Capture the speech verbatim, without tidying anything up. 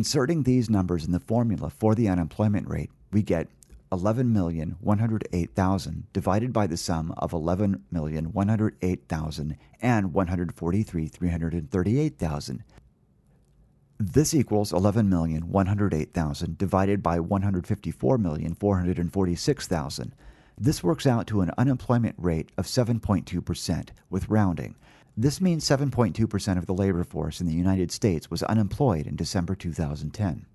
Inserting these numbers in the formula for the unemployment rate, we get eleven million one hundred eight thousand divided by the sum of eleven million one hundred eight thousand and one hundred forty-three thousand three hundred thirty-eight thousand. This equals eleven million one hundred eight thousand divided by one hundred fifty-four million four hundred forty-six thousand. This works out to an unemployment rate of seven point two percent with rounding. This means seven point two percent of the labor force in the United States was unemployed in December two thousand ten.